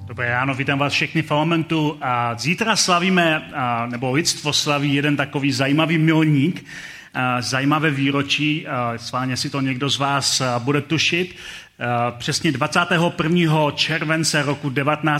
Dobré ráno, vítám vás všechny v Elementu. A zítra slavíme, nebo lidstvo slaví jeden takový zajímavý milník, zajímavé výročí, sválně si to někdo z vás bude tušit. Přesně 21. července roku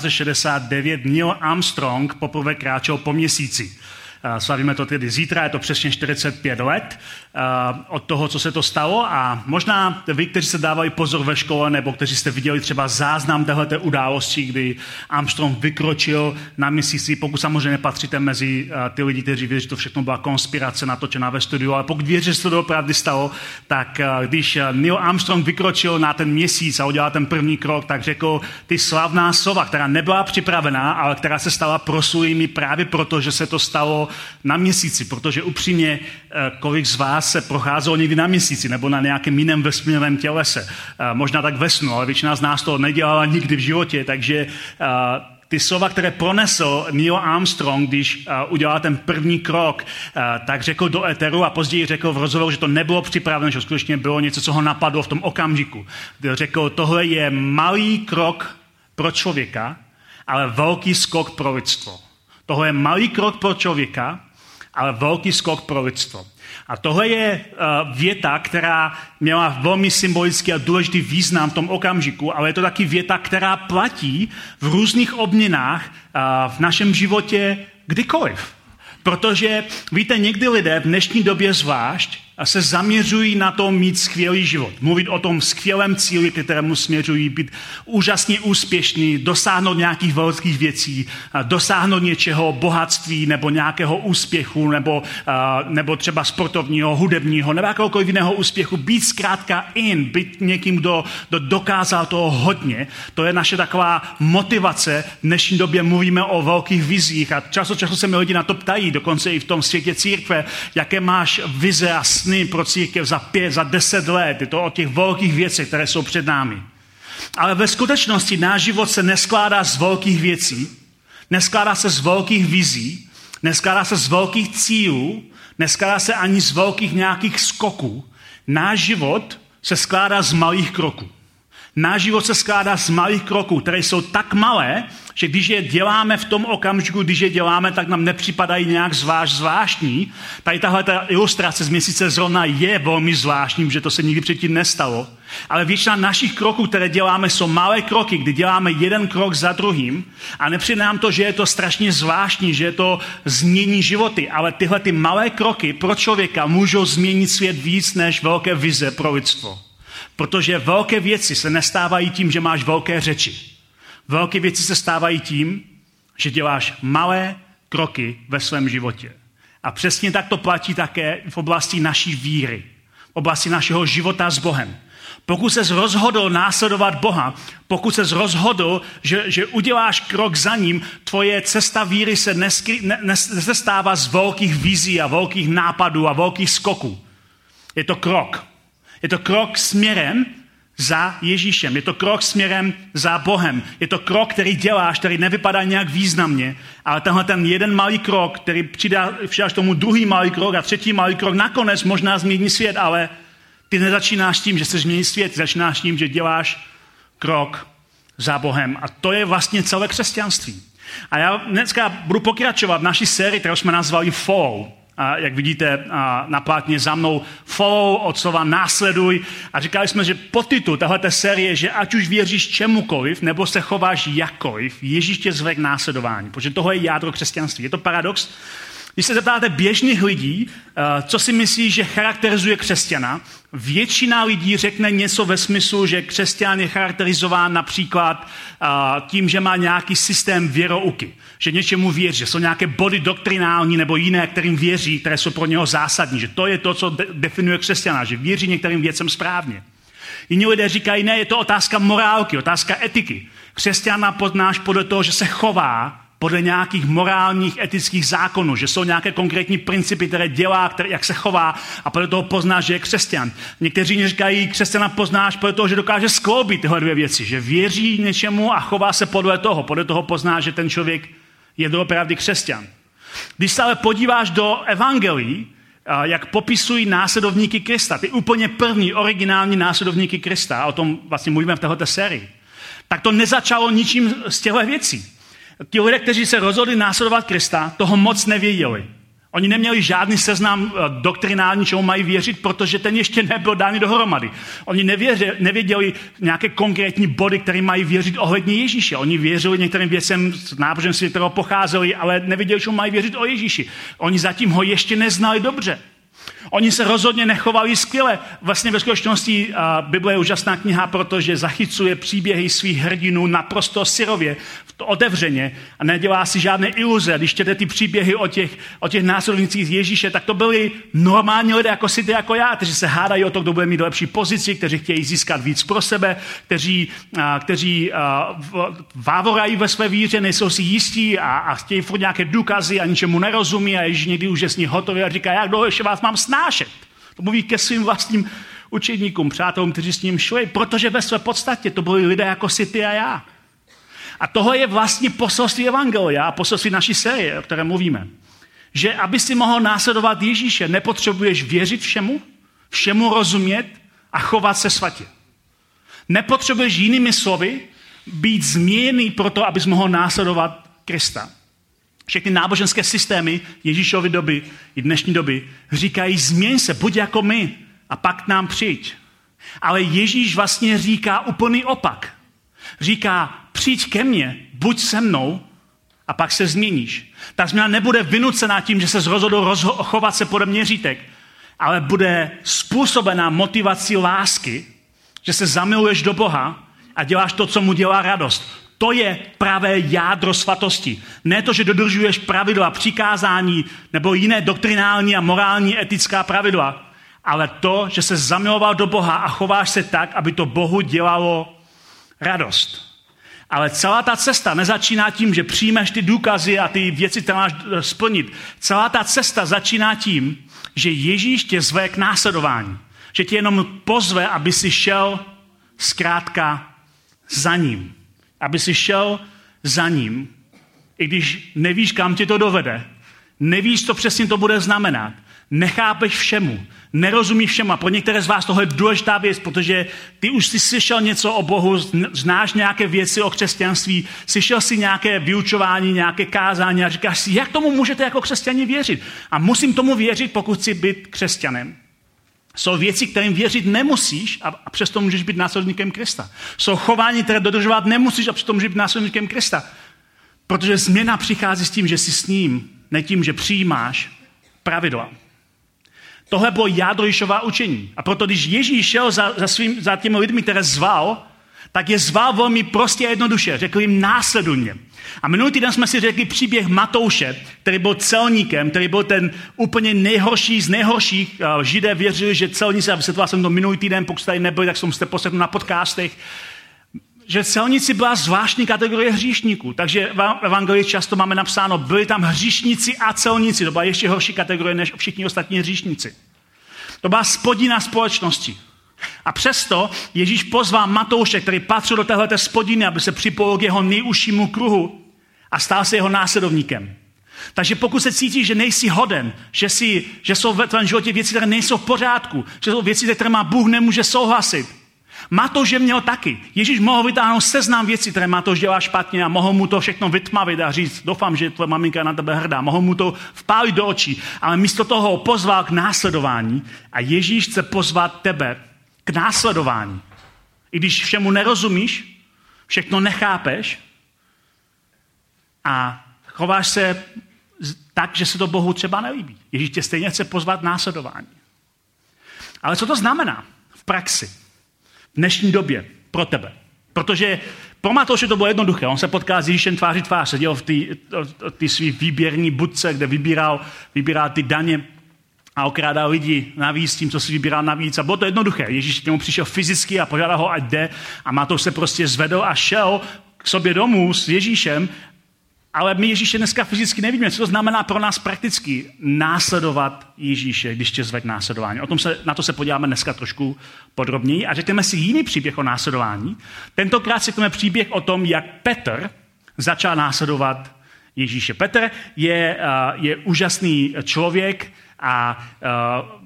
1969 Neil Armstrong poprvé kráčel po měsíci. Slavíme to tedy zítra, je to přesně 45 let od toho, co se to stalo, a možná vy, kteří se dávali pozor ve škole, nebo kteří jste viděli třeba záznam téhleté události, kdy Armstrong vykročil na měsíci, pokud samozřejmě nepatříte mezi ty lidi, kteří věří, že to všechno byla konspirace natočená ve studiu, ale pokud věří, že se to opravdu stalo, tak když Neil Armstrong vykročil na ten měsíc a udělal ten první krok, tak řekl ty slavná slova, která nebyla připravená, ale která se stala proslulými právě proto, že se to stalo na měsíci, protože upřímně, kolik z vás se procházelo někdy na měsíci nebo na nějakém jiném vesmírném tělese. Možná tak ve snu, ale většina z nás to nedělala nikdy v životě, takže ty slova, které pronesl Neil Armstrong, když udělal ten první krok, tak řekl do éteru a později řekl v rozhovoru, že to nebylo připravené, že skutečně bylo něco, co ho napadlo v tom okamžiku. Řekl, tohle je malý krok pro člověka, ale velký skok pro lidstvo. Tohle je malý krok pro člověka, ale velký skok pro lidstvo. A tohle je věta, která měla velmi symbolický a důležitý význam v tom okamžiku, ale je to taky věta, která platí v různých obměnách v našem životě kdykoliv. Protože, víte, někdy lidé v dnešní době zvlášť se zaměřují na to mít skvělý život. Mluvit o tom skvělém cíli, kterému směřují, být úžasně úspěšný, dosáhnout nějakých velkých věcí, dosáhnout něčeho, bohatství nebo nějakého úspěchu, nebo třeba sportovního, hudebního, nebo jakéhokoliv jiného úspěchu. Být zkrátka být někým, kdo dokázal toho hodně. To je naše taková motivace. V dnešní době mluvíme o velkých vizích a čas od času se mi lidi na to ptají, dokonce i v tom světě církve, jaké máš vize a sny pro církev za 5, za 10 let. Je to o těch velkých věcech, které jsou před námi. Ale ve skutečnosti náš život se neskládá z velkých věcí, neskládá se z velkých vizí, neskládá se z velkých cílů, neskládá se ani z velkých nějakých skoků. Náš život se skládá z malých kroků. Náš život se skládá z malých kroků, které jsou tak malé, že když je děláme v tom okamžiku, když je děláme, tak nám nepřipadají nějak zvláštní. Tady tahle ilustrace z měsíce zrovna je velmi zvláštní, že to se nikdy předtím nestalo. Ale většina našich kroků, které děláme, jsou malé kroky, kdy děláme jeden krok za druhým a nepřijde nám to, že je to strašně zvláštní, že to změní životy. Ale tyhle ty malé kroky pro člověka můžou změnit svět víc než velké vize pro lidstvo. Protože velké věci se nestávají tím, že máš velké řeči. Velké věci se stávají tím, že děláš malé kroky ve svém životě. A přesně tak to platí také v oblasti naší víry, v oblasti našeho života s Bohem. Pokud ses rozhodl následovat Boha, pokud ses rozhodl, že uděláš krok za ním, tvoje cesta víry se nestává z velkých vizí a velkých nápadů a velkých skoků. Je to krok. Je to krok směrem za Ježíšem. Je to krok směrem za Bohem. Je to krok, který děláš, který nevypadá nějak významně, ale tenhle ten jeden malý krok, který přidáš tomu druhý malý krok a třetí malý krok, nakonec možná změní svět, ale ty nezačínáš tím, že se změní svět, ty začínáš tím, že děláš krok za Bohem. A to je vlastně celé křesťanství. A já dneska budu pokračovat v naší sérii, kterou jsme nazvali Follow. A jak vidíte na plátně za mnou, follow od slova následuj. A říkali jsme, že podtitul téhleté série, že ať už věříš čemukoliv, nebo se chováš jakkoliv, Ježíš tě zve k následování. Protože tohle je jádro křesťanství. Je to paradox? Když se zeptáte běžných lidí, co si myslí, že charakterizuje křesťana, většina lidí řekne něco ve smyslu, že křesťan je charakterizován například tím, že má nějaký systém věrouky, že něčemu věří, že jsou nějaké body doktrinální nebo jiné, kterým věří, které jsou pro něho zásadní, že to je to, co definuje křesťana, že věří některým věcem správně. Jiní lidé říkají, ne, je to otázka morálky, otázka etiky. Křesťana poznáš podle toho, že se chová podle nějakých morálních, etických zákonů, že jsou nějaké konkrétní principy, které dělá, jak se chová a podle toho poznáš, že je křesťan. Někteří říkají, křesťana poznáš podle toho, že dokáže skloubit tyhle dvě věci, že věří něčemu a chová se podle toho poznáš, že ten člověk je doopravdy křesťan. Když se ale podíváš do evangelií, jak popisují následovníky Krista, ty úplně první originální následovníky Krista, a o tom vlastně mluvíme v této sérii, tak to nezačalo ničím z těchto věcí. Ti lidé, kteří se rozhodli následovat Krista, toho moc nevěděli. Oni neměli žádný seznam doktrinální, čemu mají věřit, protože ten ještě nebyl dány dohromady. Oni nevěděli nějaké konkrétní body, které mají věřit ohledně Ježíše. Oni věřili některým věcem z náboženství, kterého pocházeli, ale nevěděli, čemu mají věřit o Ježíši. Oni zatím ho ještě neznali dobře. Oni se rozhodně nechovali skvěle. Vlastně ve skutečnosti Bible je úžasná kniha, protože zachycuje příběhy svých hrdinů naprosto syrově, otevřeně a nedělá si žádné iluze. Když čtete ty příběhy o těch následovnících Ježíše, tak to byli normální lidé jako si ty, jako já, kteří se hádají o to, kdo bude mít lepší pozici, kteří chtějí získat víc pro sebe, kteří vávorají ve své víře, nejsou si jistí a chtějí furt nějaké důkazy a ničemu nerozumí a Ježíš někdy už je s ní hotový a říká, jak dlouho ještě vás mám snášet. To mluví ke svým vlastním učedníkům, přátelům, kteří s ním šli, protože ve své podstatě to byli lidé jako si ty a já. A tohle je vlastně poselství evangelia a poselství naší série, o které mluvíme. Že aby si mohl následovat Ježíše, nepotřebuješ věřit všemu rozumět a chovat se svatě. Nepotřebuješ jinými slovy být změněný proto, abys mohl následovat Krista. Všechny náboženské systémy Ježíšovy doby i dnešní doby říkají, změň se, buď jako my a pak k nám přijď. Ale Ježíš vlastně říká úplný opak. Říká, přijď ke mně, buď se mnou a pak se změníš. Ta změna nebude vynucená tím, že se rozhodl chovat se podle měřítek, ale bude způsobená motivací lásky, že se zamiluješ do Boha a děláš to, co mu dělá radost. To je pravé jádro svatosti. Ne to, že dodržuješ pravidla, přikázání nebo jiné doktrinální a morální etická pravidla, ale to, že se zamiloval do Boha a chováš se tak, aby to Bohu dělalo radost. Ale celá ta cesta nezačíná tím, že přijmeš ty důkazy a ty věci, které máš splnit. Celá ta cesta začíná tím, že Ježíš tě zve k následování. Že tě jenom pozve, aby si šel zkrátka za ním. Aby si šel za ním, i když nevíš, kam tě to dovede. Nevíš, co přesně to bude znamenat. Nechápeš všemu. Nerozumíš všemu. A pro některé z vás tohle je důležitá věc, protože ty už jsi slyšel něco o Bohu, znáš nějaké věci o křesťanství, slyšel si nějaké vyučování, nějaké kázání a říkáš si, jak tomu můžete jako křesťani věřit? A musím tomu věřit, pokud chci být křesťanem. Jsou věci, kterým věřit nemusíš a přesto můžeš být následníkem Krista. Jsou chování, které dodržovat nemusíš a přesto můžeš být následníkem Krista. Protože změna přichází s tím, že jsi s ním, ne tím, že přijímáš pravidla. Tohle bylo jádro Ježíšova učení. A proto, když Ježíš šel za těmi lidmi, které zval, tak je zval velmi prostě a jednoduše. Řekl jim, následuj mě. A minulý týden jsme si řekli příběh Matouše, který byl celníkem, který byl ten úplně nejhorší z nejhorších. Židé věřili, že celníci, a vysvětloval jsem to minulý týden, pokud tady nebyli, tak jsem jste poslechli na podcastech, že celníci byla zvláštní kategorie hříšníků. Takže v evangelii často máme napsáno, byli tam hříšníci a celníci. To byla ještě horší kategorie než všichni ostatní hříšníci. To byla spodina společnosti. A přesto Ježíš pozval Matouše, který patřil do téhleté spodiny, aby se připojil k jeho nejužšímu kruhu a stal se jeho následovníkem. Takže pokud se cítíš, že nejsi hoden, že jsou ve tvém životě věci, které nejsou v pořádku, že jsou věci, které má Bůh nemůže souhlasit. Matouš je měl taky. Ježíš mohl vytáhnout seznam věcí, které Matouš dělá špatně a mohl mu to všechno vytmavit a říct, doufám, že tvoje maminka je na tebe hrdá. Mohl mu to vpálit do očí, ale místo toho ho pozval k následování a Ježíš chce pozvat tebe k následování. I když všemu nerozumíš, všechno nechápeš a chováš se tak, že se to Bohu třeba nelíbí. Ježíš tě stejně chce pozvat k následování. Ale co to znamená v praxi? V dnešní době pro tebe. Protože pro Matouše to bylo jednoduché. On se potkal s Ježíšem tváří tvář. Seděl v té svý výběrní budce, kde vybíral ty daně a okrádal lidi navíc tím, co si vybíral navíc. A bylo to jednoduché. Ježíš k němu přišel fyzicky a požádal ho, ať jde. A Matouš se prostě zvedl a šel k sobě domů s Ježíšem. Ale my Ježíše dneska fyzicky nevíme, co to znamená pro nás prakticky následovat Ježíše, když tě zve k následování. Na to se podíváme dneska trošku podrobněji a řekneme si jiný příběh o následování. Tentokrát si řekneme příběh o tom, jak Petr začal následovat Ježíše. Petr je úžasný člověk a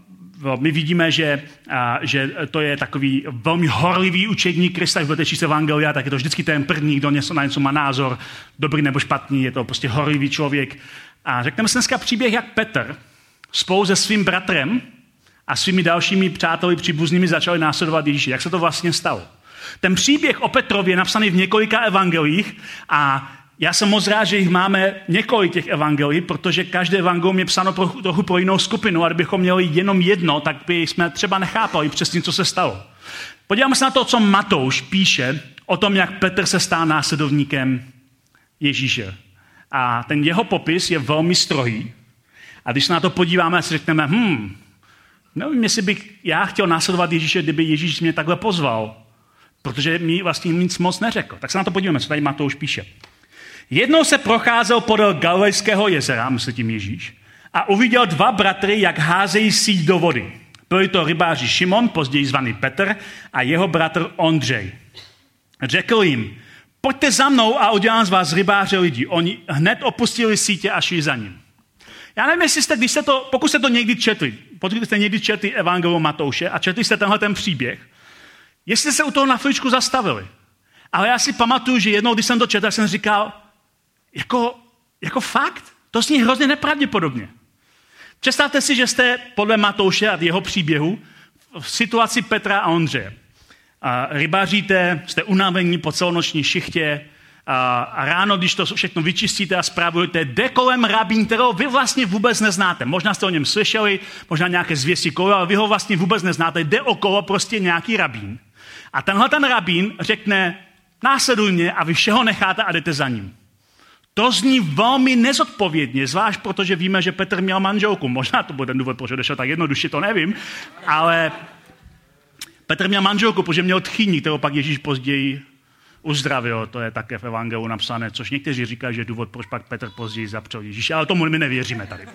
my vidíme, že to je takový velmi horlivý učedník Krista, když budete číst evangelia, tak je to vždycky ten první, kdo na něco má názor, dobrý nebo špatný, je to prostě horlivý člověk. A řekneme si dneska příběh, jak Petr spolu se svým bratrem a svými dalšími přáteli příbuznými začali následovat Ježíše. Jak se to vlastně stalo? Ten příběh o Petrově je napsaný v několika evangelích a já jsem moc rád, že jich máme několik těch evangelií, protože každé evangelium je psáno trochu pro jinou skupinu a kdybychom měli jenom jedno, tak by jsme třeba nechápali přesně, co se stalo. Podíváme se na to, co Matouš píše o tom, jak Petr se stal následovníkem Ježíše. A ten jeho popis je velmi strohý. A když se na to podíváme, si řekneme, nevím, jestli bych já chtěl následovat Ježíše, kdyby Ježíš mě takhle pozval, protože mi vlastně nic moc neřekl. Tak se na to podíváme, co tady Matouš píše. Jednou se procházel podél Galilejského jezera, myslí tím Ježíš, a uviděl dva bratry, jak házejí síť do vody. Byli to rybáři Šimon, později zvaný Petr, a jeho bratr Ondřej. Řekl jim, pojďte za mnou a udělám z vás rybáře lidí. Oni hned opustili sítě a šli za ním. Já nevím, jestli jste, pokud jste to někdy četli evangelium Matouše a četli jste tenhle ten příběh, jestli se u toho na chviličku zastavili. Ale já si pamatuju, že jednou, když jsem to četl, jsem říkal, jako fakt? To zní hrozně nepravděpodobně. Představte si, že jste podle Matouše a jeho příběhu v situaci Petra a Ondřeje. Rybáříte, jste unavení po celonoční šichtě a ráno, když to všechno vyčistíte a správujete, jde kolem rabín, kterého vy vlastně vůbec neznáte. Možná jste o něm slyšeli, možná nějaké zvěsti kolo, ale vy ho vlastně vůbec neznáte. Jde okolo prostě nějaký rabín. A tenhle ten rabín řekne, následuj mě a vy všeho necháte a jdete za ním. To zní velmi nezodpovědně, zvlášť protože víme, že Petr měl manželku. Možná to bude ten důvod, proč odešel tak jednoduše, to nevím. Ale Petr měl manželku, protože měl tchýni, kterou pak Ježíš později uzdravil. To je také v evangeliu napsané, což někteří říkají, že je důvod, proč pak Petr později zapřel Ježíše, ale tomu my nevěříme tady.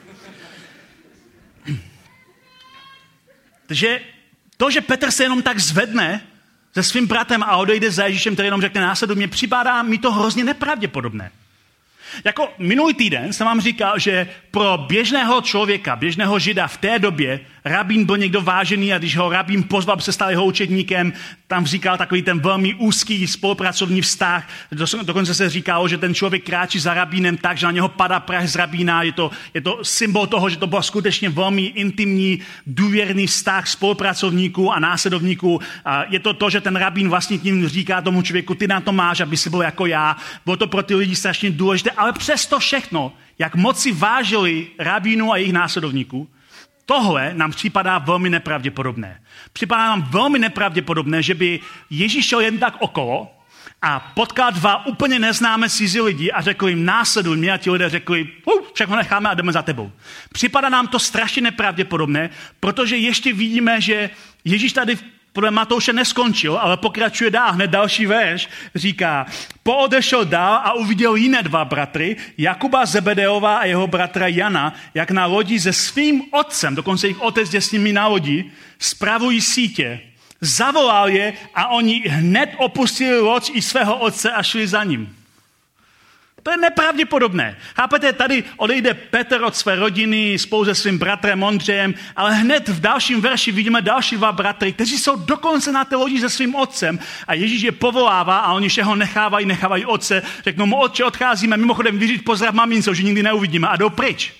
Takže to, že Petr se jenom tak zvedne se svým bratrem a odejde za Ježíšem, který jenom řekne následuj mě, připadá mi to hrozně nepravděpodobné. Jako minulý týden jsem vám říkal, že pro běžného člověka, běžného žida v té době rabín byl někdo vážený a když ho rabín pozval, aby se stal jeho učedníkem, tam říkal takový ten velmi úzký spolupracovní vztah. Dokonce se říkalo, že ten člověk kráčí za rabínem tak, že na něho padá prach z rabína. Je to symbol toho, že to byl skutečně velmi intimní, důvěrný vztah spolupracovníků a následovníků. A je to, že ten rabín vlastně tím říká tomu člověku, ty na to máš, aby si byl jako já. Bylo to pro ty lidi strašně důležité, ale přesto všechno, jak moc si vážili rabínů a jejich následovníků, tohle nám připadá velmi nepravděpodobné. Připadá nám velmi nepravděpodobné, že by Ježíš šel jen tak okolo a potkal dva úplně neznámé cizí lidi a řekl jim následuj mě a ti lidé řekli, všechno necháme a jdeme za tebou. Připadá nám to strašně nepravděpodobné, protože ještě vidíme, že Ježíš tady podle Matouše neskončil, ale pokračuje dál. Hned další verš říká, poodešel dál a uviděl jiné dva bratry, Jakuba Zebedeova a jeho bratra Jana, jak na lodi se svým otcem, dokonce jejich otec je s nimi na lodi, spravují sítě. Zavolal je a oni hned opustili loď i svého otce a šli za ním. To je nepravděpodobné. Chápete, tady odejde Petr od své rodiny spolu se svým bratrem Ondřejem, ale hned v dalším verši vidíme další dva bratry, kteří jsou dokonce na té lodi se svým otcem a Ježíš je povolává a oni všeho nechávají otce, řeknou mu, otče, odcházíme, mimochodem vyříct pozdrav mamince, už nikdy neuvidíme a jdou pryč.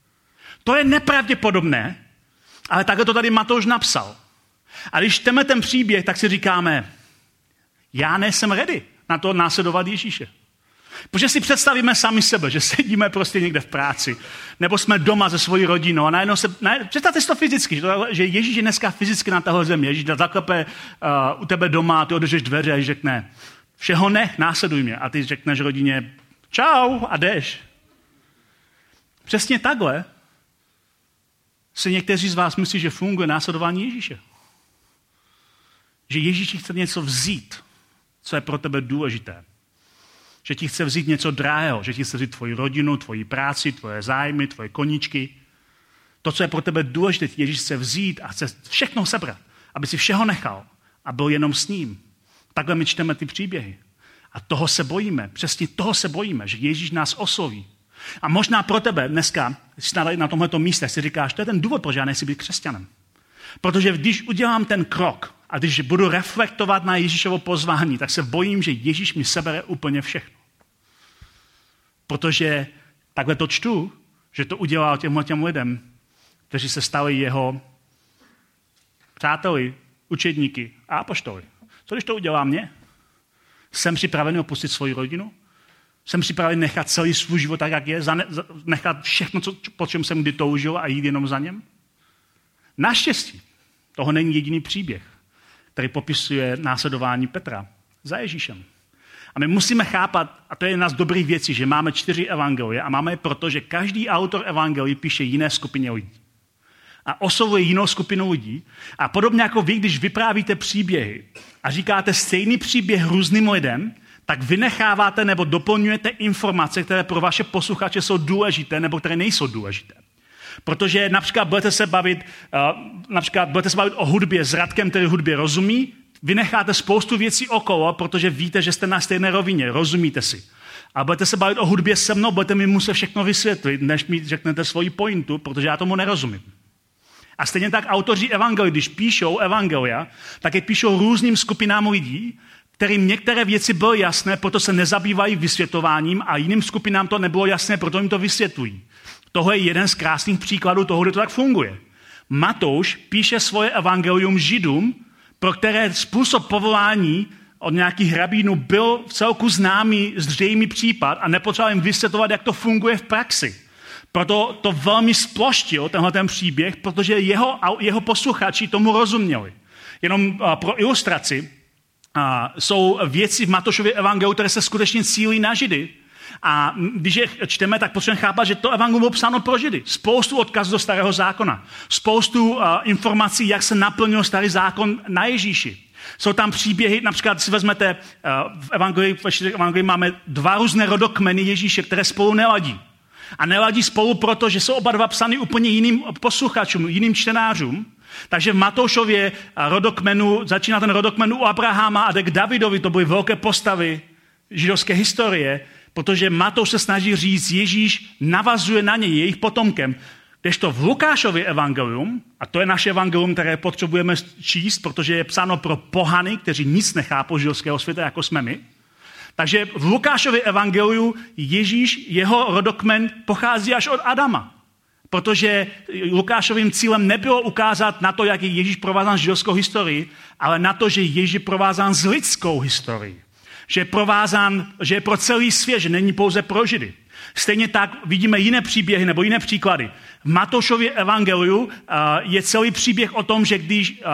To je nepravděpodobné, ale takhle to tady Matouš napsal. A když čteme ten příběh, tak si říkáme, já nejsem ready na to následovat Ježíše. Protože si představíme sami sebe, že sedíme prostě někde v práci, nebo jsme doma se svojí rodinou a najednou představte si to fyzicky, že Ježíš je dneska fyzicky na téhle zemi. Ježíš zaklepe u tebe doma a ty održeš dveře a řekne, všeho nech, následuj mě. A ty řekneš rodině, čau a jdeš. Přesně takhle si někteří z vás myslí, že funguje následování Ježíše. Že Ježíš chce něco vzít, co je pro tebe důležité. Že ti chce vzít něco drahého, že ti chce vzít tvoji rodinu, tvoji práci, tvoje zájmy, tvoje koníčky. To, co je pro tebe důležité, Ježíš chce vzít a chce všechno sebrat, aby si všeho nechal a byl jenom s ním. Takhle my čteme ty příběhy. A toho se bojíme, přesně toho se bojíme, že Ježíš nás osloví. A možná pro tebe dneska, jsi na tomhleto místě, si říkáš, to je ten důvod, proč já nechci být křesťanem. Protože když udělám ten krok a když budu reflektovat na Ježíšovo pozvání, tak se bojím, že Ježíš mi sebere úplně všechno. Protože takhle to čtu, že to udělal těm lidem, kteří se stali jeho přáteli, učedníky a apoštoly. Co když to udělá mě? Jsem připravený opustit svoji rodinu? Jsem připravený nechat celý svůj život tak, jak je? Nechat všechno, po čem jsem kdy toužil a jít jenom za něm? Naštěstí, toho není jediný příběh, který popisuje následování Petra za Ježíšem. A my musíme chápat, a to je jedna z dobrých věcí, že máme 4 evangelie a máme je proto, že každý autor evangelií píše jiné skupině lidí. A oslovuje jinou skupinu lidí. A podobně jako vy, když vyprávíte příběhy a říkáte stejný příběh různým lidem, tak vynecháváte nebo doplňujete informace, které pro vaše posluchače jsou důležité nebo které nejsou důležité. Protože například budete se bavit o hudbě s Radkem, který hudbě rozumí, vynecháte spoustu věcí okolo, protože víte, že jste na stejné rovině, rozumíte si. A budete se bavit o hudbě se mnou, budete mi muset všechno vysvětlit, než mi řeknete svoji pointu, protože já tomu nerozumím. A stejně tak autoři evangelií, když píšou evangelia, tak je píšou různým skupinám lidí, kterým některé věci byly jasné, proto se nezabývají vysvětlováním a jiným skupinám to nebylo jasné, proto jim to vysvětlují. Tohle je jeden z krásných příkladů toho, kde to tak funguje. Matouš píše svoje evangelium Židům, pro které způsob povolání od nějakých rabínů byl v celku známý, zřejmý případ a nepotřeboval jim vysvětlovat, jak to funguje v praxi. Proto to velmi sploštil, tenhle ten příběh, protože jeho posluchači tomu rozuměli. Jenom pro ilustraci, jsou věci v Matoušově evangeliu, které se skutečně cílí na Židy. A když je čteme, tak potřebujeme chápat, že to evangelium bylo psáno pro Židy. Spoustu odkazů do Starého zákona. Spoustu informací, jak se naplnil Starý zákon na Ježíši. Jsou tam příběhy, například si vezmete, v evangelii máme 2 různé rodokmeny Ježíše, které spolu neladí. A neladí spolu proto, že jsou oba dva psány úplně jiným posluchačům, jiným čtenářům. Takže v Matoušově rodokmenu, začíná ten rodokmen u Abrahama a jde k Davidovi, to byly velké postavy židovské historie, protože Matouš se snaží říct, Ježíš navazuje na něj, jejich potomkem. Kdežto v Lukášově evangelium, a to je naše evangelium, které potřebujeme číst, protože je psáno pro pohany, kteří nic nechápou židovského světa, jako jsme my. Takže v Lukášově evangeliu Ježíš, jeho rodokmen pochází až od Adama. Protože Lukášovým cílem nebylo ukázat na to, jak je Ježíš provázán s židovskou historií, ale na to, že Ježíš je provázán s lidskou historií. Že je provázán, že je pro celý svět, že není pouze pro Židy. Stejně tak vidíme jiné příběhy nebo jiné příklady. V Matoušově evangeliu je celý příběh o tom, že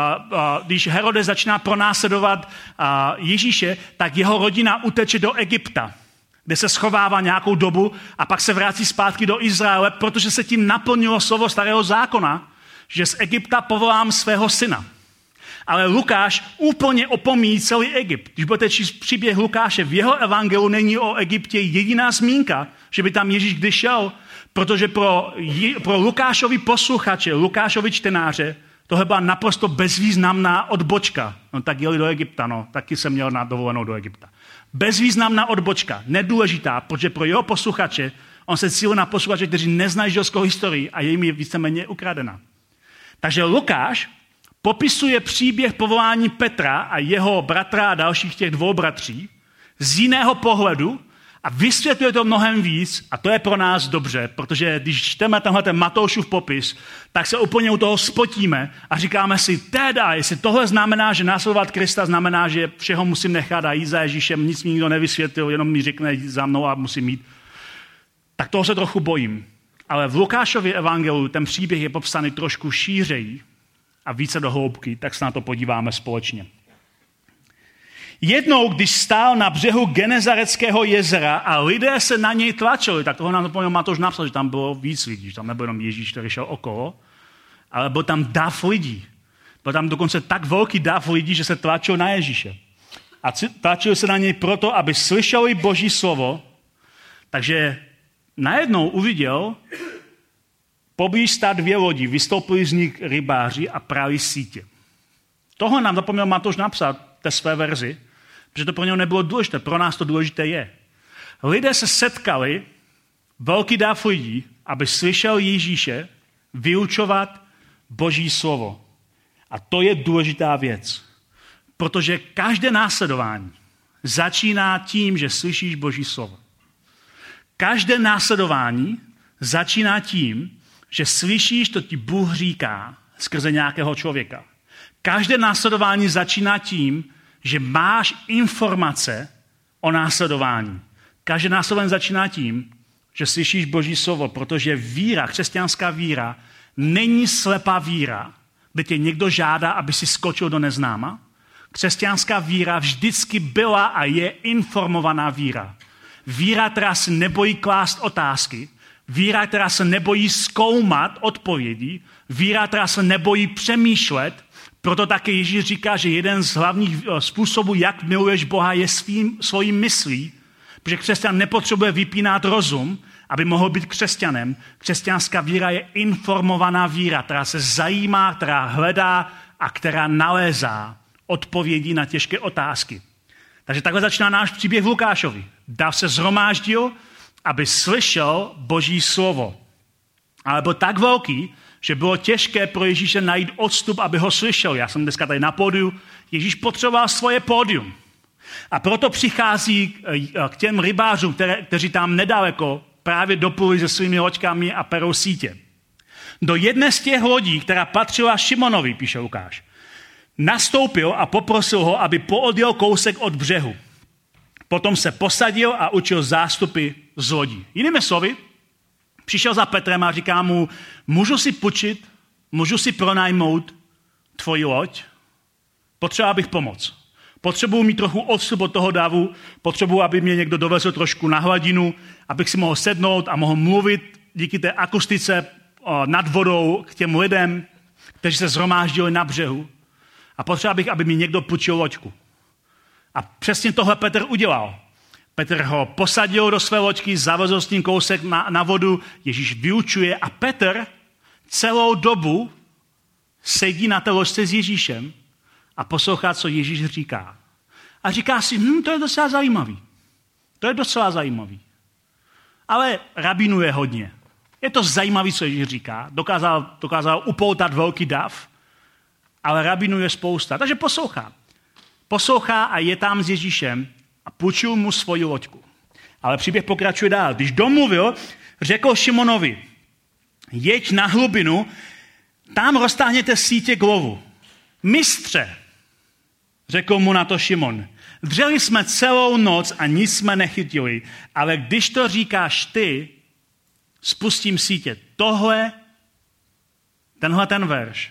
když Herodes začíná pronásledovat Ježíše, tak jeho rodina uteče do Egypta, kde se schovává nějakou dobu a pak se vrací zpátky do Izraele, protože se tím naplnilo slovo Starého zákona, že z Egypta povolám svého syna. Ale Lukáš úplně opomíjí celý Egypt. Když budete číst příběh Lukáše, v jeho evangeliu není o Egyptě jediná zmínka, že by tam Ježíš kdy šel, protože pro Lukášovi posluchače, Lukášovi čtenáře, tohle byla naprosto bezvýznamná odbočka. No tak jeli do Egypta, no, taky jsem měl na dovolenou do Egypta. Bezvýznamná odbočka, nedůležitá, protože pro jeho posluchače, on se cílil na posluchače, kteří neznají židovskou historii a je jim je víceméně ukradena. Takže Lukáš popisuje příběh povolání Petra a jeho bratra a dalších těch 2 bratří z jiného pohledu a vysvětluje to mnohem víc a to je pro nás dobře, protože když čteme tenhle Matoušův popis, tak se úplně u toho spotíme a říkáme si, teda, jestli tohle znamená, že následovat Krista znamená, že všeho musím nechat a jít za Ježíšem, nic mi nikdo nevysvětlil, jenom mi řekne jít za mnou a musím jít. Tak toho se trochu bojím. Ale v Lukášově evangeliu ten příběh je popsaný trošku šířeji a více do hloubky, tak se na to podíváme společně. Jednou, když stál na břehu Genezareckého jezera a lidé se na něj tlačili, tak toho nám to Matouš napsal, že tam bylo víc lidí, že tam nebyl jenom Ježíš, který šel okolo, ale byl tam dav lidí. Byl tam dokonce tak velký dav lidí, že se tlačil na Ježíše. A tlačili se na něj proto, aby slyšeli Boží slovo, takže najednou uviděl poblíž stát 2 lodi, vystoupili z nich rybáři a prali sítě. Tohle nám zapomněl Matouš napsat v té své verzi, protože to pro něho nebylo důležité, pro nás to důležité je. Lidé se setkali, velký dáv lidí, aby slyšel Ježíše vyučovat Boží slovo. A to je důležitá věc, protože každé následování začíná tím, že slyšíš Boží slovo. Každé následování začíná tím, že slyšíš, to ti Bůh říká skrze nějakého člověka. Každé následování začíná tím, že máš informace o následování. Každé následování začíná tím, že slyšíš Boží slovo, protože víra, křesťanská víra, není slepá víra, kde tě někdo žádá, aby si skočil do neznáma. Křesťanská víra vždycky byla a je informovaná víra. Víra, která se nebojí klást otázky, víra, která se nebojí zkoumat odpovědi, víra, která se nebojí přemýšlet. Proto také Ježíš říká, že jeden z hlavních způsobů, jak miluješ Boha, je svojí myslí, protože křesťan nepotřebuje vypínat rozum, aby mohl být křesťanem. Křesťanská víra je informovaná víra, která se zajímá, která hledá a která nalézá odpovědi na těžké otázky. Takže takhle začíná náš příběh v Lukášovi. Dav se shromáždil, aby slyšel Boží slovo. Ale byl tak velký, že bylo těžké pro Ježíše najít odstup, aby ho slyšel. Já jsem dneska tady na pódiu. Ježíš potřeboval svoje pódium. A proto přichází k těm rybářům, kteří tam nedaleko právě dopluli se svými loďkami a perou sítě. Do jedné z těch lodí, která patřila Šimonovi, píše Lukáš, nastoupil a poprosil ho, aby poodjel kousek od břehu. Potom se posadil a učil zástupy z lodí. Jinými slovy, přišel za Petrem a říká mu, můžu si půjčit, můžu si pronajmout tvoji loď? Potřeba bych pomoct. Potřebuji mít trochu odstup od toho davu, potřebuji, aby mě někdo dovezl trošku na hladinu, abych si mohl sednout a mohl mluvit díky té akustice nad vodou k těm lidem, kteří se shromáždili na břehu. A potřeba bych, aby mi někdo půjčil loďku. A přesně tohle Petr udělal. Petr ho posadil do své loďky, zavezl s tím kousek na vodu, Ježíš vyučuje a Petr celou dobu sedí na té loďce s Ježíšem a poslouchá, co Ježíš říká. A říká si, to je docela zajímavý. To je docela zajímavý. Ale rabínuje hodně. Je to zajímavý, co Ježíš říká. Dokázal upoutat velký dav, ale rabínuje spousta. Takže poslouchá. Poslouchá a je tam s Ježíšem a půjčil mu svoji loďku. Ale příběh pokračuje dál. Když domluvil, řekl Šimonovi, jeď na hlubinu, tam roztáhněte sítě k lovu. Mistře, řekl mu na to Šimon, dřeli jsme celou noc a nic jsme nechytili, ale když to říkáš ty, spustím sítě. Tenhle verš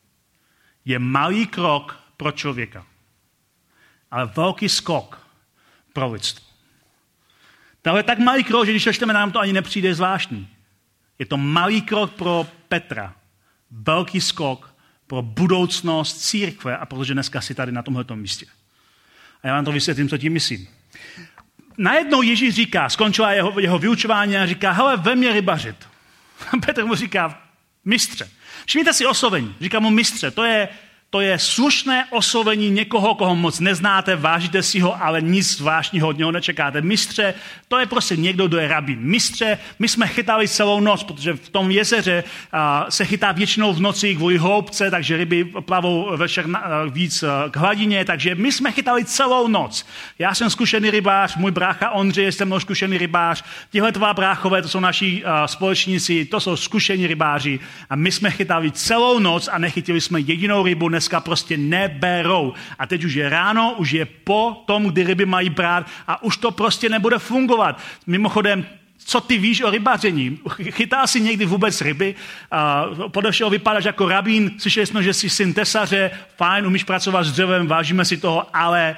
je malý krok pro člověka, ale velký skok pro lidstvo. Tohle je tak malý krok, že když to čteme, nám to ani nepřijde zvláštní. Je to malý krok pro Petra, velký skok pro budoucnost církve a protože dneska si tady na tomhletom místě. A já vám to vysvětlím, co tím myslím. Najednou Ježíš říká, skončila jeho vyučování a říká, hele, ve mě rybařit. Petr mu říká, mistře. Všimněte si oslovení. Říká mu mistře, to je slušné oslovení někoho, koho moc neznáte, vážíte si ho, ale nic zvláštního od něho nečekáte. Mistře, to je prostě někdo, kdo je rabín. Mistře, my jsme chytali celou noc, protože v tom jezeře se chytá většinou v noci kvůli hloubce, takže ryby plavou večer víc k hladině, takže my jsme chytali celou noc. Já jsem zkušený rybář, můj brácha Ondřej je se mnou zkušený rybář, tihle dva bráchové, to jsou naši společníci, to jsou zkušení rybáři a my jsme chytali celou noc a nechytili jsme jedinou rybu, dneska prostě neberou. A teď už je ráno, už je po tom, kdy ryby mají brát a už to prostě nebude fungovat. Mimochodem, co ty víš o rybaření? Chytá si někdy vůbec ryby? Podle všeho vypadáš jako rabín, slyšeli jsme, že jsi syn tesaře, fajn, umíš pracovat s dřevem, vážíme si toho, ale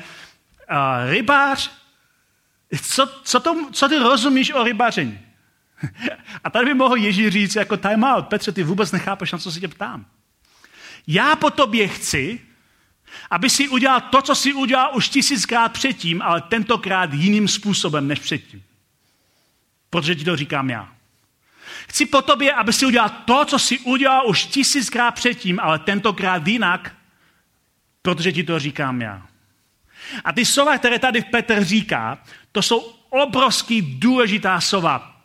rybář, co ty rozumíš o rybaření? A tady by mohl Ježíš říct jako time out, Petře, ty vůbec nechápeš, na co se tě ptám. Já po tobě chci, aby si udělal to, co si udělal už 1000krát předtím, ale tentokrát jiným způsobem než předtím. Protože ti to říkám já. Chci po tobě, aby si udělal to, co si udělal už 1000krát předtím, ale tentokrát jinak, protože ti to říkám já. A ty slova, které tady Petr říká, to jsou obrovský důležitá slova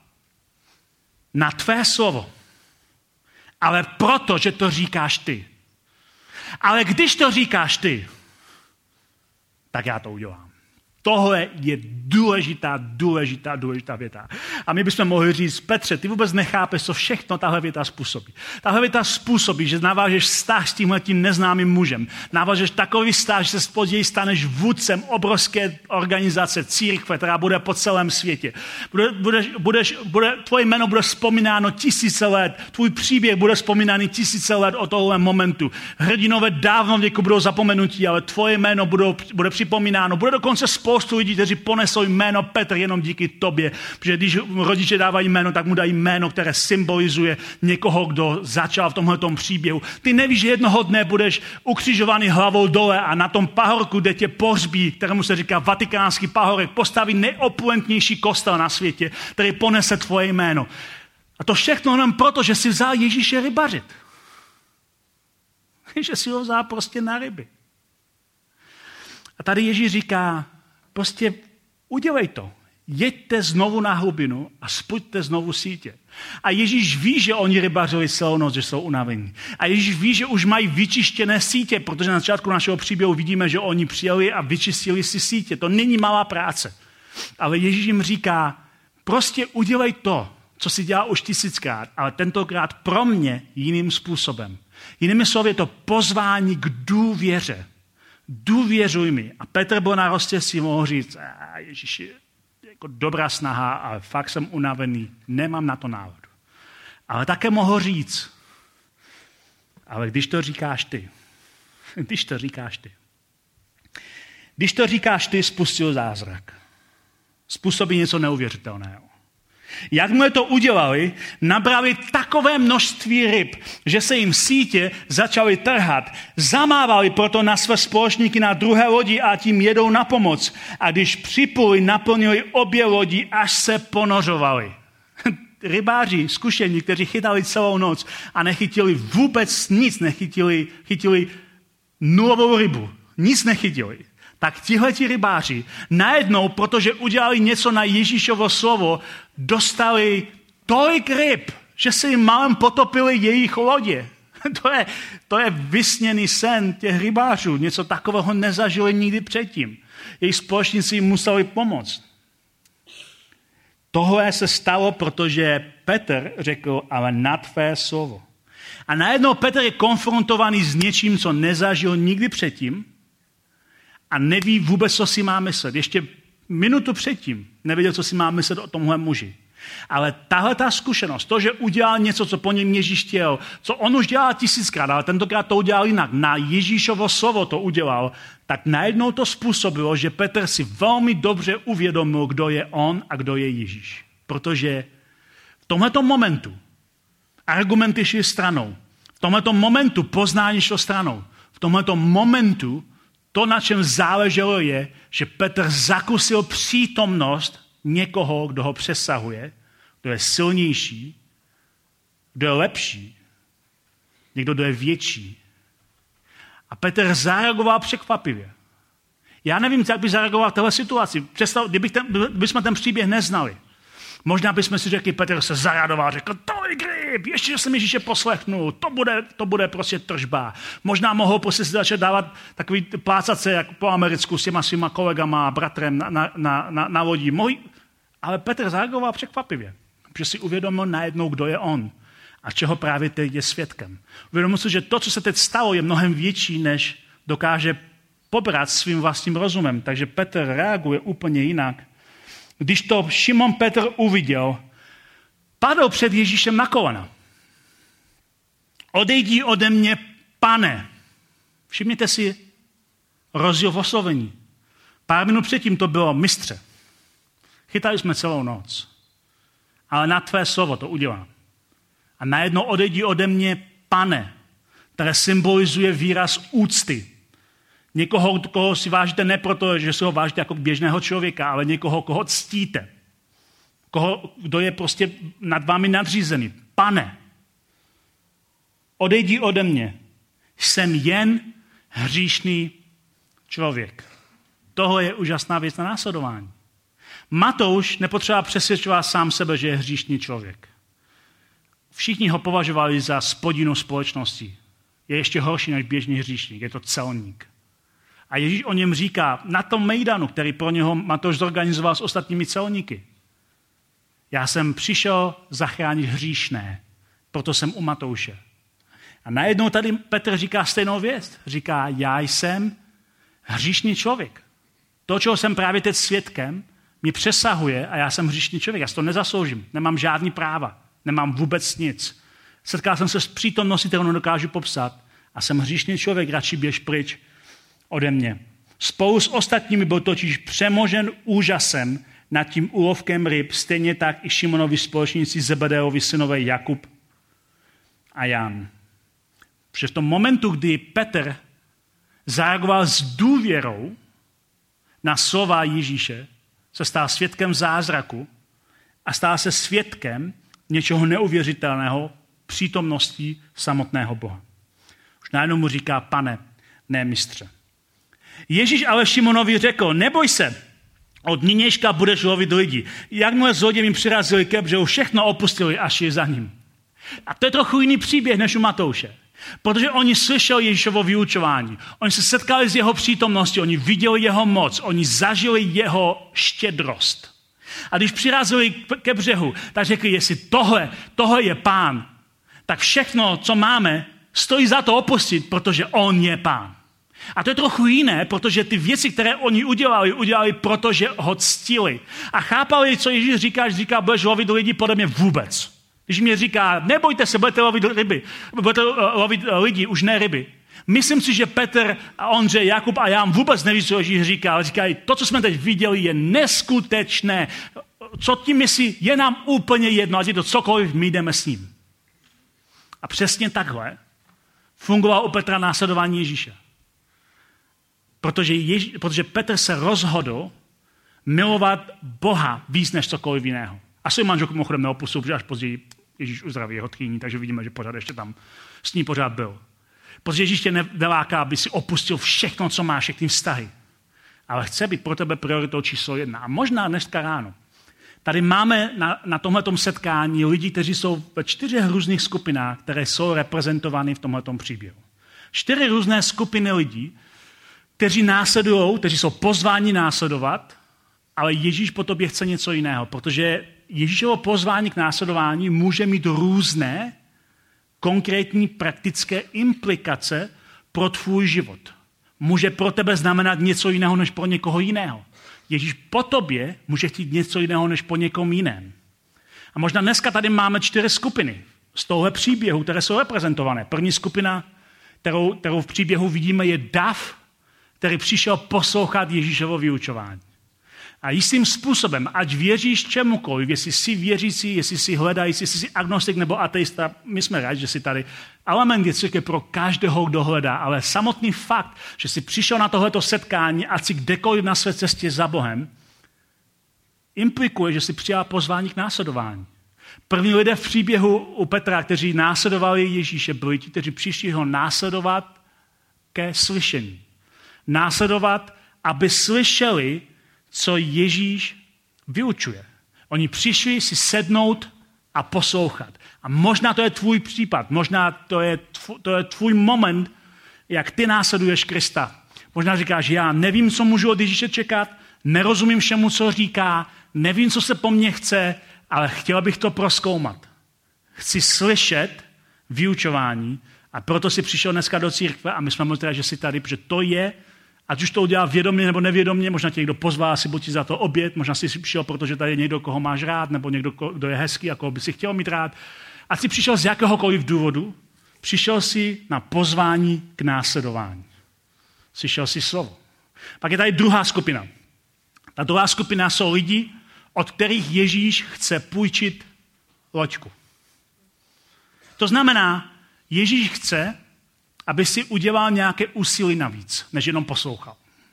na tvé slovo. Ale proto, že to říkáš ty. Ale když to říkáš ty, tak já to udělám. Tohle je důležitá věta. A my bychom mohli říct, Petře, ty vůbec nechápeš, co všechno tahle věta způsobí. Tahle věta způsobí, že navážeš vztah s tímhletím neznámým mužem. Navážeš takový vztah, že se později staneš vůdcem obrovské organizace, církve, která bude po celém světě. Tvoje jméno bude vzpomínáno 1000 let, tvůj příběh bude vzpomínaný 1000 let od tohle momentu. Hrdinové dávno věku budou zapomenutí, ale tvoje jméno bude připomínáno. Bude dokonce spoustu lidí, kteří ponesou jméno Petr jenom díky tobě, protože když rodiče dávají jméno, tak mu dají jméno, které symbolizuje někoho, kdo začal v tomhletom příběhu. Ty nevíš, že jednoho dne budeš ukřižovaný hlavou dole a na tom pahorku, kde tě pohřbí, kterému se říká Vatikánský pahorek, postaví nejopulentnější kostel na světě, který ponese tvoje jméno. A to všechno jenom proto, že si vzal Ježíše rybařit. Že si ho vzal prostě na ryby. A tady Ježíš říká, prostě udělej to. Jeďte znovu na hlubinu a spuďte znovu sítě. A Ježíš ví, že oni rybařili celou noc, že jsou unavení. A Ježíš ví, že už mají vyčištěné sítě, protože na začátku našeho příběhu vidíme, že oni přijeli a vyčistili si sítě. To není malá práce. Ale Ježíš jim říká, prostě udělej to, co si dělal už 1000krát, ale tentokrát pro mě jiným způsobem. Jinými slovy je to pozvání k důvěře. Důvěřuj mi. A Petr byl na roztěstí, mohl říct, Ježíši, jako dobrá snaha, ale fakt jsem unavený, nemám na to náladu. Ale také mohl říct, ale když to říkáš ty, spustil zázrak. Způsobí něco neuvěřitelného. Jakmile to udělali, nabrali takové množství ryb, že se jim sítě začaly trhat. Zamávali proto na své společníky na druhé lodi a tím jedou na pomoc. A když připluli, naplnili obě lodi, až se ponořovali. Rybáři, zkušení, kteří chytali celou noc a nechytili vůbec nic, chytili nulovou rybu. Nic nechytili. Tak tihleti rybáři najednou, protože udělali něco na Ježíšovo slovo, dostali tolik ryb, že se jim málem potopili jejich lodě. To je vysněný sen těch rybářů. Něco takového nezažili nikdy předtím. Jejich společníci jim museli pomoct. Tohle se stalo, protože Petr řekl, ale na tvé slovo. A najednou Petr je konfrontovaný s něčím, co nezažil nikdy předtím, a neví vůbec, co si má myslet. Ještě minutu předtím nevěděl, co si má myslet o tomhle muži. Ale tahle ta zkušenost, to, že udělal něco, co po něm Ježíš chtěl, co on už dělal 1000krát, ale tentokrát to udělal jinak, na Ježíšovo slovo to udělal, tak najednou to způsobilo, že Petr si velmi dobře uvědomil, kdo je on a kdo je Ježíš. Protože v tomhleto momentu argumenty šly stranou. V tomhleto momentu poznání šlo stranou. V tomhleto momentu to, na čem záleželo, je, že Petr zakusil přítomnost někoho, kdo ho přesahuje, kdo je silnější, kdo je lepší, někdo, kdo je větší. A Petr zareagoval překvapivě. Já nevím, jak by zareagoval v téhle situaci. Kdybychom ten příběh neznali. Možná bychom si řekli, Petr se zaradoval, řekl, tolik ryb, ještě, že jsem Ježíše poslechnul, to bude prostě tržba. Možná mohl prostě si začít dávat takový plácat se, jak po Americku s těma svýma kolegama a bratrem na lodi. Ale Petr zareagoval překvapivě, protože si uvědomil najednou, kdo je on a čeho právě teď je svědkem. Uvědomil si, že to, co se teď stalo, je mnohem větší, než dokáže pobrat svým vlastním rozumem. Takže Petr reaguje úplně jinak. Když to Šimon Petr uviděl, padl před Ježíšem na kolena. Odejdi ode mě, Pane. Všimněte si rozdíl v oslovení. Pár minut předtím to bylo mistře. Chytali jsme celou noc. Ale na tvé slovo to udělám. A najednou odejdi ode mě, Pane, které symbolizuje výraz úcty. Někoho, koho si vážíte ne proto, že si ho vážíte jako běžného člověka, ale někoho, koho ctíte. Kdo je prostě nad vámi nadřízený. Pane, odejdi ode mě. Jsem jen hříšný člověk. Tohle je úžasná věc na následování. Matouš nepotřeboval přesvědčovat sám sebe, že je hříšný člověk. Všichni ho považovali za spodinu společnosti. je ještě horší než běžný hříšník, je to celník. A Ježíš o něm říká na tom mejdanu, který pro něho Matouš zorganizoval s ostatními celníky. Já jsem přišel zachránit hříšné, proto jsem u Matouše. A najednou tady Petr říká stejnou věc. Říká, já jsem hříšný člověk. To, čeho jsem právě teď svědkem, mě přesahuje a já jsem hříšný člověk. Já si to nezasloužím, nemám žádný práva, nemám vůbec nic. Setkal jsem se s přítomností, kterou nedokážu popsat a jsem hříšný člověk, radši běž pryč ode mě. Spolu s ostatními byl totiž přemožen úžasem nad tím úlovkem ryb, stejně tak i Šimonovi společníci Zebedeovi synové Jakub a Jan. Protože v tom momentu, kdy Petr zareagoval s důvěrou na slova Ježíše, se stal svědkem zázraku a stal se svědkem něčeho neuvěřitelného přítomností samotného Boha. Už najednou mu říká, pane, ne mistře. Ježíš ale Šimonovi řekl, neboj se, od nynějška budeš lovit lidi. Jakmile zloději jim přirazili ke břehu, všechno opustili a šli za ním. A to je trochu jiný příběh než u Matouše. Protože oni slyšeli Ježíšovo vyučování. Oni se setkali s jeho přítomností, oni viděli jeho moc, oni zažili jeho štědrost. A když přirazili ke břehu, tak řekli, jestli tohle je pán, tak všechno, co máme, stojí za to opustit, protože on je pán. A to je trochu jiné, protože ty věci, které oni udělali, protože ho ctili. A chápali, co Ježíš říká, že říká, budeš lovit lidi, podle mě vůbec. Když mě říká, nebojte se, budete lovit lidi, už ne ryby. Myslím si, že Petr a Ondřej, Jakub a Jan vůbec neví, co Ježíš říká, ale říkají, to, co jsme teď viděli, je neskutečné. Co tím myslí, je nám úplně jedno, ať je to cokoliv, my jdeme s ním. A přesně takhle fungovalo u Petra následování Ježíše. Protože Petr se rozhodl milovat Boha víc než cokoliv jiného. A svým manželku mimochodem neopustil, protože až později Ježíš uzdraví jeho tchýni, takže vidíme, že pořád ještě tam s ní pořád byl. Protože Ježíš tě neláká, aby si opustil všechno, co máš, všechny vztahy. Ale chce být pro tebe prioritou číslo 1. A možná dneska ráno. Tady máme na tomhletom setkání lidi, kteří jsou ve 4 různých skupinách, které jsou reprezentovány v tomhletom příběhu. 4 různé skupiny lidí, kteří následují, kteří jsou pozváni následovat, ale Ježíš po tobě chce něco jiného, protože Ježíšovo pozvání k následování může mít různé konkrétní praktické implikace pro tvůj život. Může pro tebe znamenat něco jiného než pro někoho jiného. Ježíš po tobě může chtít něco jiného než po někom jiném. A možná dneska tady máme 4 skupiny z tohle příběhu, které jsou reprezentované. První skupina, kterou v příběhu vidíme, je dav, který přišel poslouchat Ježíšovo vyučování. A jistým způsobem, ať věříš čemukoliv, jestli jsi věřící, jestli jsi hledající, jestli jsi agnostik nebo ateista, my jsme rádi, že jsi tady. Element je církev pro každého, kdo hledá, ale samotný fakt, že jsi přišel na tohleto setkání a jsi kdekoliv na své cestě za Bohem, implikuje, že jsi přijal pozvání k následování. První lidé v příběhu u Petra, kteří následovali Ježíše, byli ti, kteří přišli ho následovat ke slyšení. Následovat, aby slyšeli, co Ježíš vyučuje. Oni přišli si sednout a poslouchat. A možná to je tvůj případ, možná to je tvůj moment, jak ty následuješ Krista. Možná říkáš, já nevím, co můžu od Ježíše čekat, nerozumím všemu, co říká, nevím, co se po mně chce, ale chtěl bych to prozkoumat. Chci slyšet vyučování a proto si přišel dneska do církve a my jsme moc rádi, že jsi tady, protože to je, ať už to udělá vědomě nebo nevědomě, možná tě někdo pozval, asi buď ti za to oběd, možná jsi přišel, protože tady je někdo, koho máš rád, nebo někdo, kdo je hezký a koho by si chtěl mít rád. A jsi přišel z jakéhokoliv důvodu, přišel jsi na pozvání k následování. Slyšel jsi slovo. Pak je tady druhá skupina. Ta druhá skupina jsou lidi, od kterých Ježíš chce půjčit loďku. To znamená, Ježíš chce, aby si udělal nějaké úsilí navíc, než jenom poslouchal.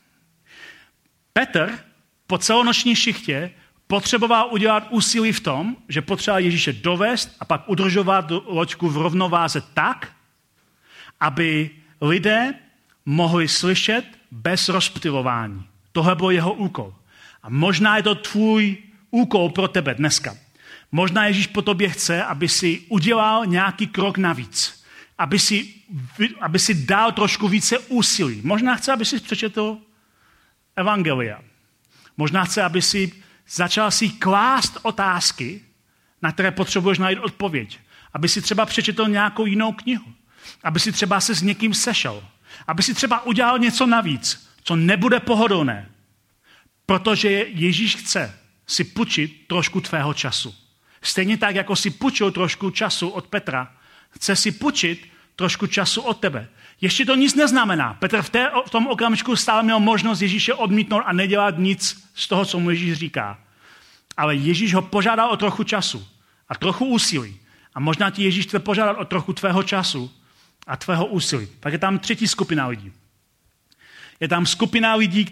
Petr po celonoční šichtě potřeboval udělat úsilí v tom, že potřeboval Ježíše dovést a pak udržovat loďku v rovnováze tak, aby lidé mohli slyšet bez rozptylování. Tohle byl jeho úkol. A možná je to tvůj úkol pro tebe dneska. Možná Ježíš po tobě chce, aby si udělal nějaký krok navíc. aby si dal trošku více úsilí. Možná chce, aby si přečetl evangelia. Možná chce, aby si začal si klást otázky, na které potřebuješ najít odpověď. Aby si třeba přečetl nějakou jinou knihu. Aby si třeba se s někým sešel. Aby si třeba udělal něco navíc, co nebude pohodlné. Protože Ježíš chce si půjčit trošku tvého času. Stejně tak, jako si půjčil trošku času od Petra, chce si půjčit trošku času od tebe. Ještě to nic neznamená. Petr v tom okamžiku stále měl možnost Ježíše odmítnout a nedělat nic z toho, co mu Ježíš říká. Ale Ježíš ho požádal o trochu času a trochu úsilí. A možná ti Ježíš chce požádat o trochu tvého času a tvého úsilí. Pak je tam třetí skupina lidí. Je tam skupina lidí,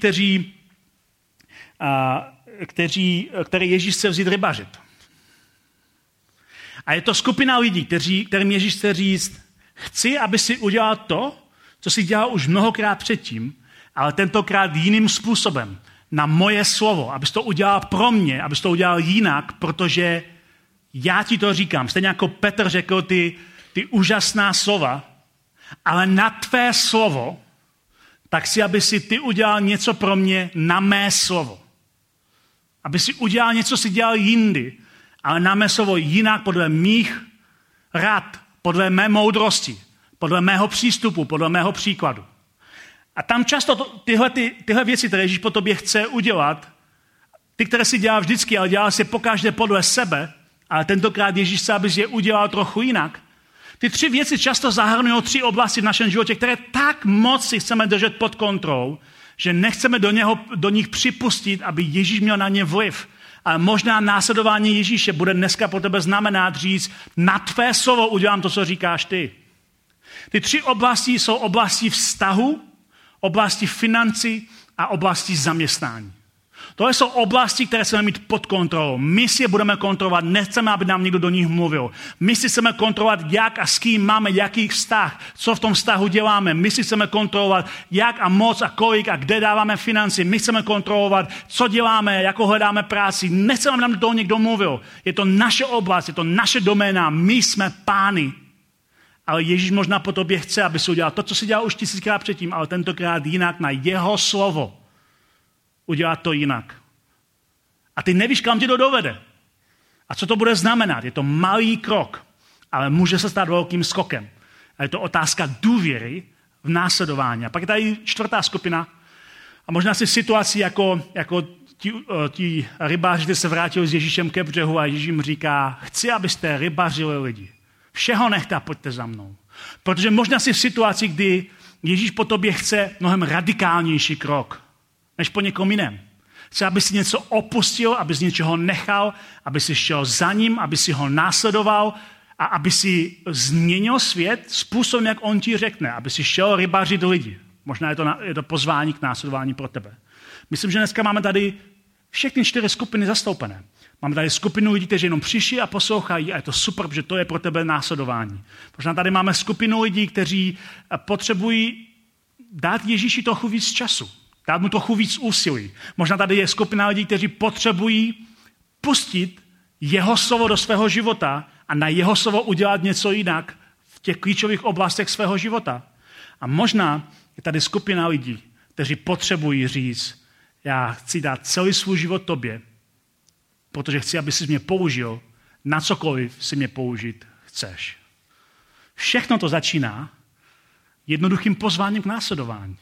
které Ježíš chce vzít rybařit. A je to skupina lidí, kterým Ježíš chce říct, chci, aby si udělal to, co si dělal už mnohokrát předtím, ale tentokrát jiným způsobem, na moje slovo, abys to udělal pro mě, abys to udělal jinak, protože já ti to říkám. Stejně jako Petr řekl ty úžasná slova, ale na tvé slovo, tak si, aby si ty udělal něco pro mě na mé slovo. Aby si udělal něco, si dělal jindy, ale na mé slovo jinak podle mých rad, podle mé moudrosti, podle mého přístupu, podle mého příkladu. A tam často tyhle věci, které Ježíš po tobě chce udělat, ty, které si dělá vždycky, ale dělá si pokaždé podle sebe, ale tentokrát Ježíš chce, abys je udělal trochu jinak. Ty tři věci často zahrnují tři oblasti v našem životě, které tak moc si chceme držet pod kontrolou, že nechceme do nich připustit, aby Ježíš měl na ně vliv. Ale možná následování Ježíše bude dneska pro tebe znamenat říct, na tvé slovo udělám to, co říkáš ty. Ty tři oblasti jsou oblasti vztahu, oblasti financí a oblasti zaměstnání. Tohle jsou oblasti, které chceme mít pod kontrolou. My si je budeme kontrolovat, nechceme, aby nám někdo do nich mluvil. My si chceme kontrolovat, jak a s kým máme jaký vztah, co v tom vztahu děláme. My si chceme kontrolovat, jak a moc a kolik a kde dáváme financi. My chceme kontrolovat, co děláme, jakou hledáme práci. Nechceme, aby nám do toho někdo mluvil. Je to naše oblast, je to naše doména. My jsme pány. Ale Ježíš možná po tobě chce, aby si udělal to, co si dělal už 1000krát předtím, ale tentokrát jinak na jeho slovo. Udělat to jinak. A ty nevíš, kam tě to dovede. A co to bude znamenat? Je to malý krok, ale může se stát velkým skokem. A je to otázka důvěry v následování. A pak je tady čtvrtá skupina. A možná si situaci jako ti rybáři, kteří se vrátili s Ježíšem ke břehu a Ježíš jim říká, chci, abyste rybařili lidi. Všeho nechte a pojďte za mnou. Protože možná si v situaci, kdy Ježíš po tobě chce mnohem radikálnější krok, než po někom jiném. Chce, aby si něco opustil, aby si něčeho nechal, aby si šel za ním, aby si ho následoval a aby si změnil svět způsobem, jak on ti řekne, aby si šel rybařit lidi. Možná je to pozvání k následování pro tebe. Myslím, že dneska máme tady všechny 4 skupiny zastoupené. Máme tady skupinu lidí, kteří jenom přišli a poslouchají a je to super, protože to je pro tebe následování. Možná tady máme skupinu lidí, kteří potřebují dát Ježíši trochu víc času. Dát mu trochu víc úsilí. Možná tady je skupina lidí, kteří potřebují pustit jeho slovo do svého života a na jeho slovo udělat něco jinak v těch klíčových oblastech svého života. A možná je tady skupina lidí, kteří potřebují říct, já chci dát celý svůj život tobě, protože chci, aby jsi mě použil na cokoliv si mě použít chceš. Všechno to začíná jednoduchým pozváním k následování.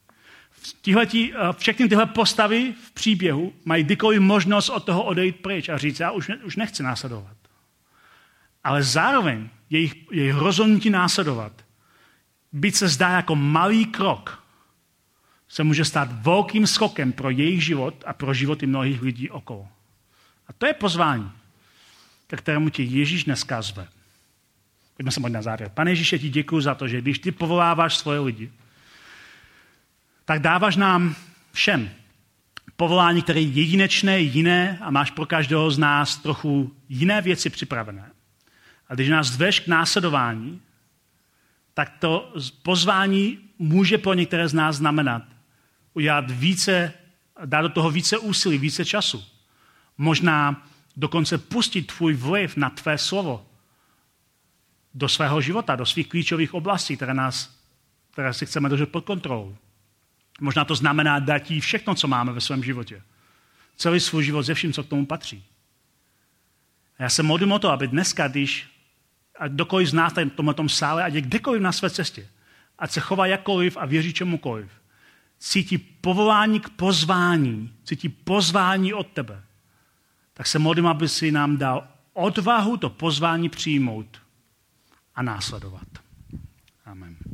Všechny tyhle postavy v příběhu mají kdykoliv možnost od toho odejít pryč a říct, já už nechci následovat. Ale zároveň jejich rozhodnutí následovat, byť se zdá jako malý krok, se může stát velkým skokem pro jejich život a pro životy mnohých lidí okolo. A to je pozvání, ke kterému tě Ježíš dneska zve. Pojďme se na závěr. Pane Ježíši, ti děkuju za to, že když ty povoláváš svoje lidi, tak dáváš nám všem povolání, které je jedinečné, jiné a máš pro každého z nás trochu jiné věci připravené. A když nás zveš k následování, tak to pozvání může pro některé z nás znamenat udělat více, dát do toho více úsilí, více času. Možná dokonce pustit tvůj vliv na tvé slovo do svého života, do svých klíčových oblastí, které si chceme držet pod kontrolou. Možná to znamená dát jí všechno, co máme ve svém životě. Celý svůj život se vším, co k tomu patří. A já se modlím o to, aby dneska, když kdokoliv z nás v tomto sále, ať je kdekoliv na své cestě, ať se chová jakkoliv a věří čemukoliv, cítí povolání k pozvání, cítí pozvání od tebe, tak se modlím, aby si nám dal odvahu to pozvání přijmout a následovat. Amen.